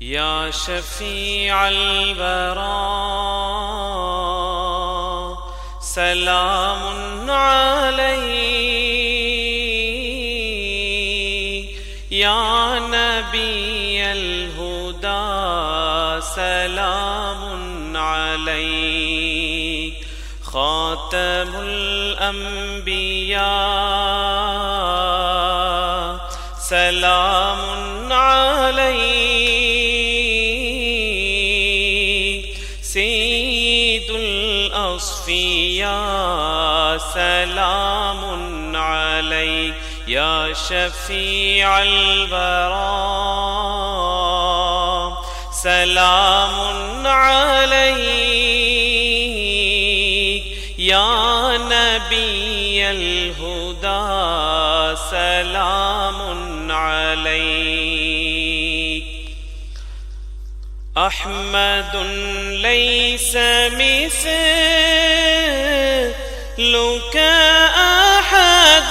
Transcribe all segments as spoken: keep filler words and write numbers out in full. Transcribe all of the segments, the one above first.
يا شفيع البراء سلام عليك، يا نبي الهدى سلام عليك، خاتم الأنبياء سلام عليك، سيد الأصفياء سلام عليك، يا شفيع البراء سلام عليك، يا نبي الهدى سلام عليك. أحمد ليس مثلك أحد،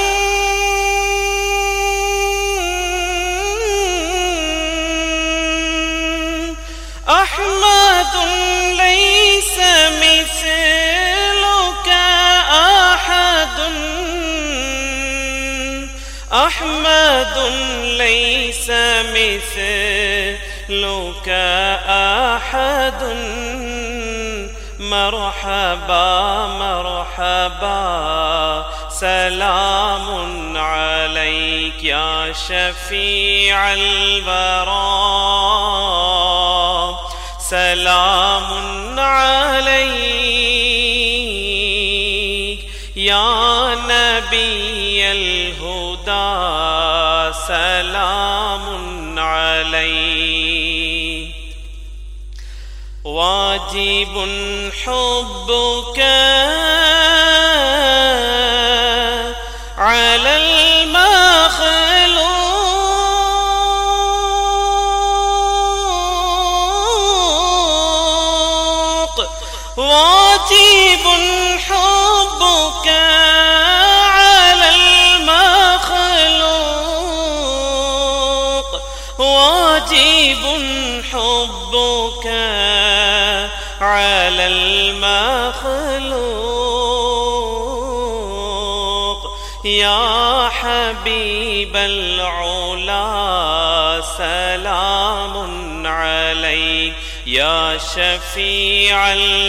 أحمد ليس مثلك أحد، أحمد ليس مثلك أحد، مرحبا مرحبا سلام عليك، يا شفيع البراء سلام عليك، يا نبي الهدى سلام عليك. واجب حبك على المخلوق، واجب حبك على المخلوق، واجب حبك على المخلوق، يا حبيب العلا سلام عليك، يا شفيع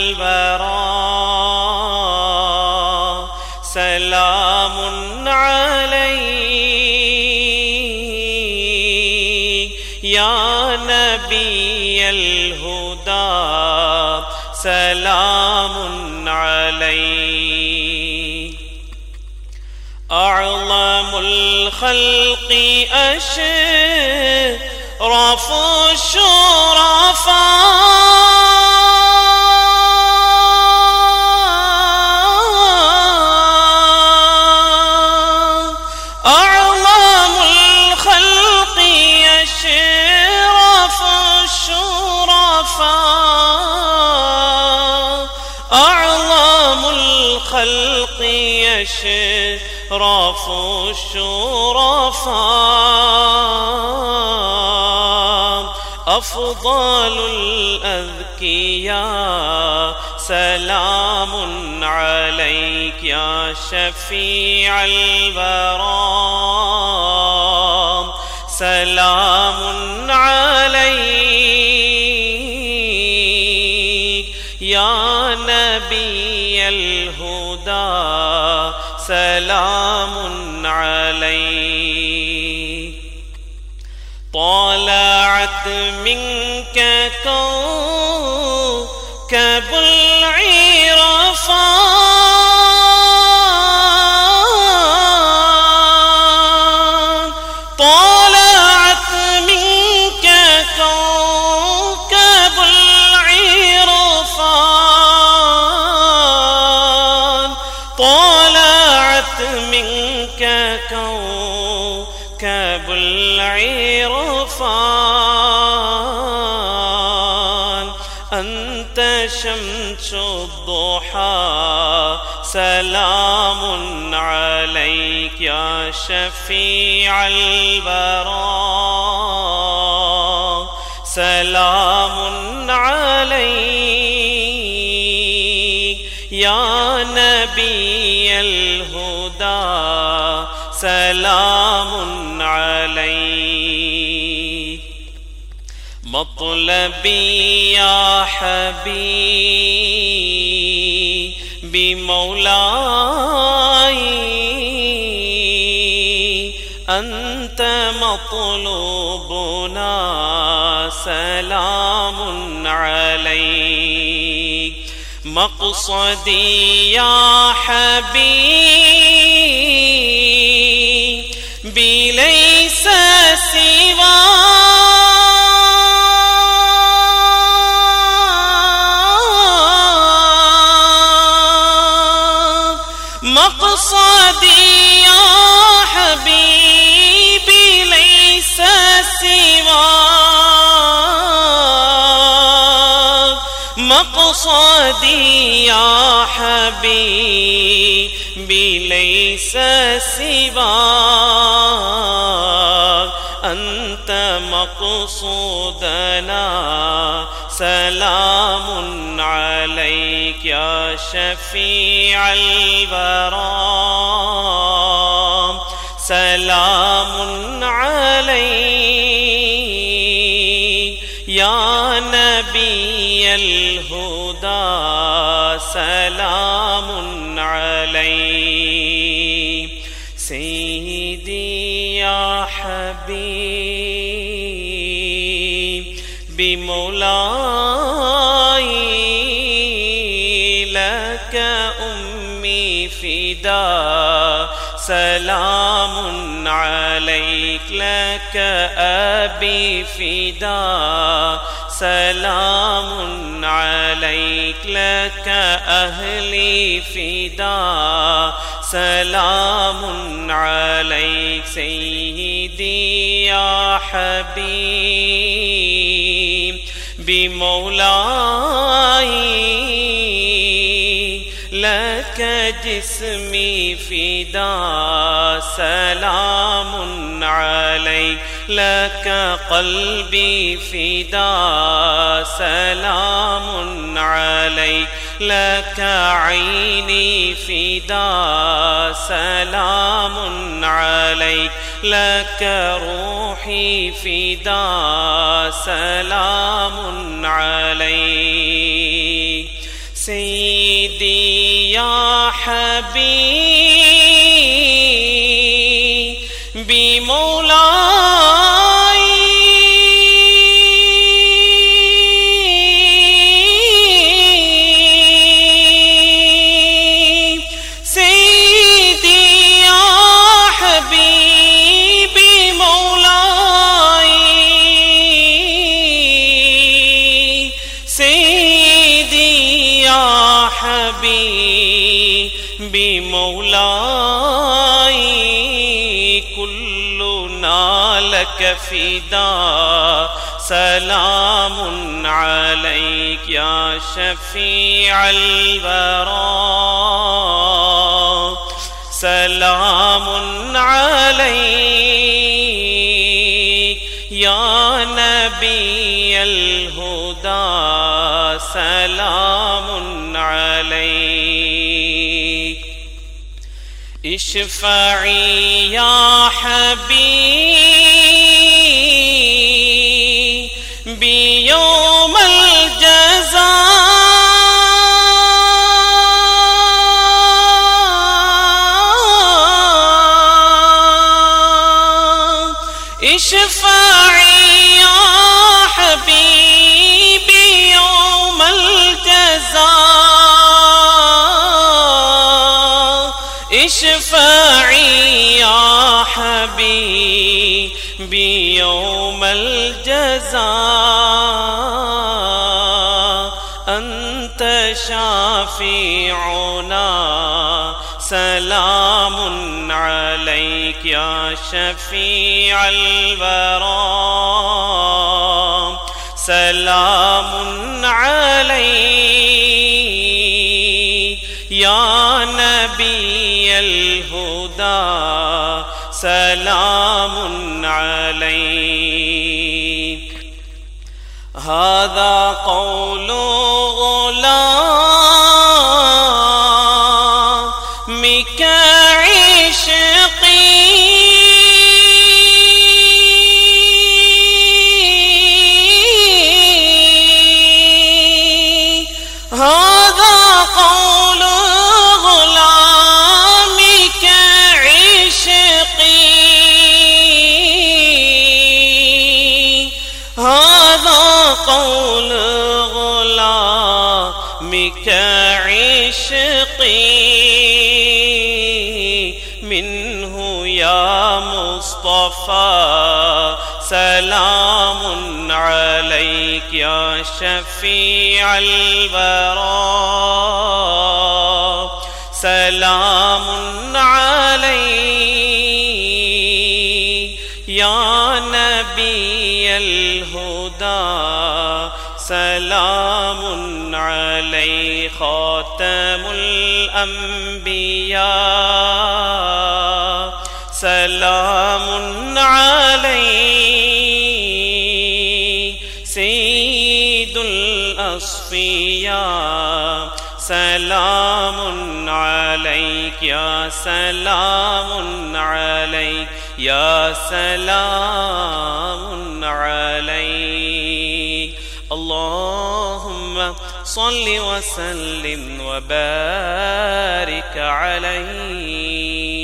البراء سلام عليك، يا نبي الهدى سلام عليك. أعظم الخلق أشرف الشرفاء، أعظم الخلق أشرف الشرفاء، أعظم الخلق أشرف الشرفاء، أفضل الأذكياء سلام عليك، يا شفيع البراء سلام عليك، يا نبي الهدى سلام عليك. طالعت منك كوكب العرفان، طالعت منك كوكب العرفان، طالعت منك كوكب العرفان، أنت شمس الضحى سلام عليك، يا شفيع البراء सलामुन अलैक या नबीयल हुदा सलामुन अलैक मतलबी या हबीबी मौलाई अंत मतलूबुना सलामुन अलैक मक़सदी या हबीबी लैसा सिवा मक़सदी या हबीबी लैसा सिवा मक़सदी या हबीबी लैसा सिवा अंत मक़सूदना सलामुन अलैक या शफ़ीअल वरा सलामुन अलैक या नबीयल हुदा सलामुन अलैक सय्यदी या हबीबी मौलाई लक उम्मी फिदा सलामुन अलैक लक अबी फिदा सलामुन अलैक लक अहली फिदा सलामुन अलैक सय्यदी या हबीबी मौलाई लक जिस्मी फिदा सलामुन अलैक लक क़ल्बी फिदा सलामुन अलैक लक ऐनी फिदा सलामुन अलैक लक रूही फिदा सलामुन अलैक सय्यदी या हबीबी मौलाई सय्यदी या हबीबी मौलाई सय्यदी या हबीबी मौलाई कुल्लुना लक फिदा सलामुन अलैक या शफ़ीअल वरा सलामुन अलैक या नबीयल हुदा सलामुन अलैक इशफ़ई या हबीबी यौमल जज़ा इशफ़ई या हबीबी यौमल जज़ा इशफ़ई या हबीबी यौमल जज़ा अंत शाफ़िउना सलामुन अलैक या शफ़ीअल वरा सलामुन अलैक या नबीयल हुदा सलामुन अलैक هذا قول غلامك عشقي هذا قول غلامك عشقي هذا قول غلامك عشقي منه يا مصطفى سلام عليك يا شفيع الورى سلام عليك يا نبي الهدى سلام عليك خاتم الأنبياء سلام عليك سيد الأصفياء سلام عليك يا سلام عليك يا سلام عليك اللهم صل وسلم وبارك عليه.